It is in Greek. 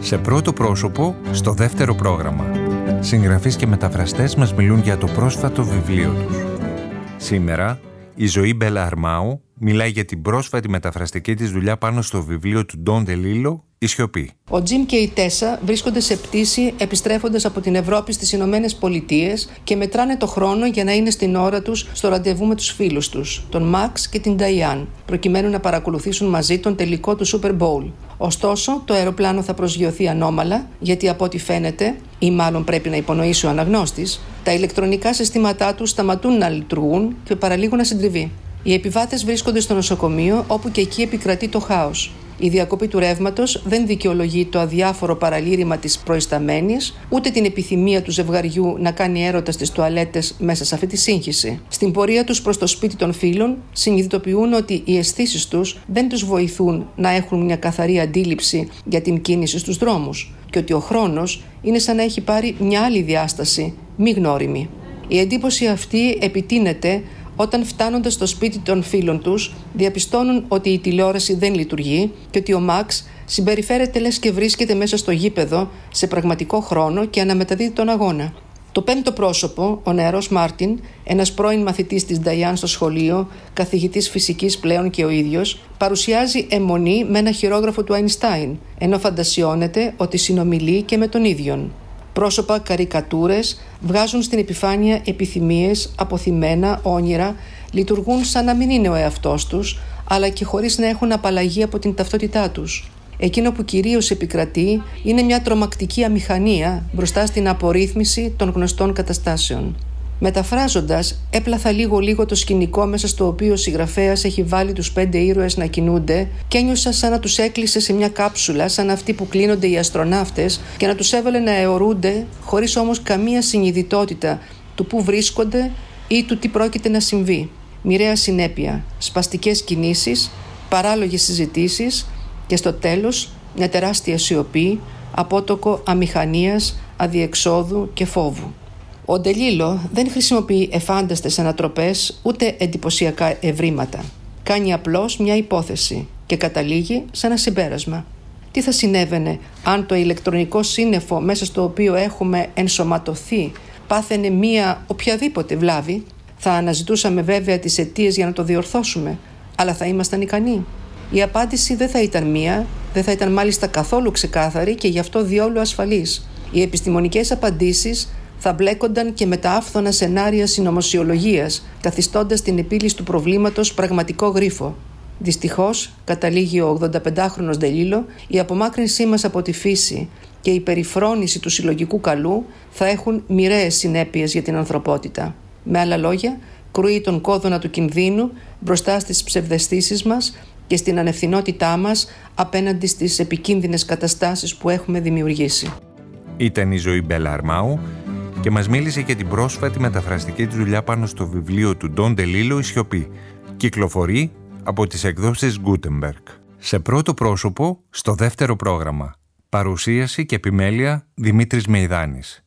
Σε πρώτο πρόσωπο, στο δεύτερο πρόγραμμα. Συγγραφείς και μεταφραστές μας μιλούν για το πρόσφατο βιβλίο τους. Σήμερα, η Ζωή Μπέλα Αρμάου μιλάει για την πρόσφατη μεταφραστική της δουλειά πάνω στο βιβλίο του Ντον Ντελίλο, «Η σιωπή». Ο Τζιμ και η Τέσσα βρίσκονται σε πτήση επιστρέφοντας από την Ευρώπη στις Ηνωμένες Πολιτείες και μετράνε το χρόνο για να είναι στην ώρα τους στο ραντεβού με τους φίλους τους, τον Μαξ και την Νταϊάν, προκειμένου να παρακολουθήσουν μαζί τον τελικό του Super Bowl. Ωστόσο, το αεροπλάνο θα προσγειωθεί ανώμαλα, γιατί από ό,τι φαίνεται, ή μάλλον πρέπει να υπονοήσει ο αναγνώστης, τα ηλεκτρονικά συστήματά τους σταματούν να λειτουργούν και παραλίγο να συντριβεί. Οι επιβάτες βρίσκονται στο νοσοκομείο, όπου και εκεί επικρατεί το χάος. Η διακοπή του ρεύματος δεν δικαιολογεί το αδιάφορο παραλήρημα της προϊσταμένης, ούτε την επιθυμία του ζευγαριού να κάνει έρωτα στις τουαλέτες μέσα σε αυτή τη σύγχυση. Στην πορεία τους προς το σπίτι των φίλων, συνειδητοποιούν ότι οι αισθήσεις τους δεν τους βοηθούν να έχουν μια καθαρή αντίληψη για την κίνηση στους δρόμους και ότι ο χρόνος είναι σαν να έχει πάρει μια άλλη διάσταση, μη γνώριμη. Η εντύπωση αυτή επιτείνεται όταν φτάνοντας στο σπίτι των φίλων τους διαπιστώνουν ότι η τηλεόραση δεν λειτουργεί και ότι ο Μαξ συμπεριφέρεται λες και βρίσκεται μέσα στο γήπεδο σε πραγματικό χρόνο και αναμεταδίδει τον αγώνα. Το πέμπτο πρόσωπο, ο νεαρός Μάρτιν, ένας πρώην μαθητής της Νταϊάν στο σχολείο, καθηγητής φυσικής πλέον και ο ίδιος, παρουσιάζει αιμονή με ένα χειρόγραφο του Αϊνστάιν, ενώ φαντασιώνεται ότι συνομιλεί και με τον ίδιον. Πρόσωπα, καρικατούρες βγάζουν στην επιφάνεια επιθυμίες, αποθυμένα, όνειρα, λειτουργούν σαν να μην είναι ο εαυτός τους, αλλά και χωρίς να έχουν απαλλαγή από την ταυτότητά τους. Εκείνο που κυρίως επικρατεί είναι μια τρομακτική αμηχανία μπροστά στην απορρίθμιση των γνωστών καταστάσεων. Μεταφράζοντας, έπλαθα λίγο το σκηνικό μέσα στο οποίο ο συγγραφέας έχει βάλει τους 5 ήρωες να κινούνται και ένιωσα σαν να τους έκλεισε σε μια κάψουλα, σαν αυτοί που κλείνονται οι αστροναύτες και να τους έβαλε να αιωρούνται, χωρίς όμως καμία συνειδητότητα του που βρίσκονται ή του τι πρόκειται να συμβεί. Μοιραία συνέπεια, σπαστικές κινήσεις, παράλογες συζητήσεις και στο τέλος μια τεράστια σιωπή, απότοκο αμηχανίας, αδιεξόδου και φόβου. Ο Ντελίλο δεν χρησιμοποιεί εφάνταστες ανατροπές ούτε εντυπωσιακά ευρήματα. Κάνει απλώς μια υπόθεση και καταλήγει σε ένα συμπέρασμα. Τι θα συνέβαινε αν το ηλεκτρονικό σύννεφο μέσα στο οποίο έχουμε ενσωματωθεί πάθαινε μια οποιαδήποτε βλάβη? Θα αναζητούσαμε βέβαια τις αιτίες για να το διορθώσουμε, αλλά θα ήμασταν ικανοί? Η απάντηση δεν θα ήταν μία, δεν θα ήταν μάλιστα καθόλου ξεκάθαρη και γι' αυτό διόλου ασφαλής. Οι επιστημονικές απαντήσεις θα μπλέκονταν και με τα άφθονα σενάρια συνωμοσιολογίας, καθιστώντας την επίλυση του προβλήματος πραγματικό γρίφο. Δυστυχώς, καταλήγει ο 85χρονος Ντελίλο, η απομάκρυνσή μας από τη φύση και η περιφρόνηση του συλλογικού καλού θα έχουν μοιραίες συνέπειες για την ανθρωπότητα. Με άλλα λόγια, κρούει τον κόδωνα του κινδύνου μπροστά στις ψευδαισθήσεις μας και στην ανευθυνότητά μας απέναντι στις επικίνδυνες καταστάσεις που έχουμε δημιουργήσει. Ήταν η Ζωή Μπέλα Αρμάου και μας μίλησε για την πρόσφατη μεταφραστική της δουλειά πάνω στο βιβλίο του Ντον Ντελίλο, «Η σιωπή». Κυκλοφορεί από τις εκδόσεις Gutenberg. Σε πρώτο πρόσωπο, στο δεύτερο πρόγραμμα. Παρουσίαση και επιμέλεια Δημήτρης Μεϊδάνης.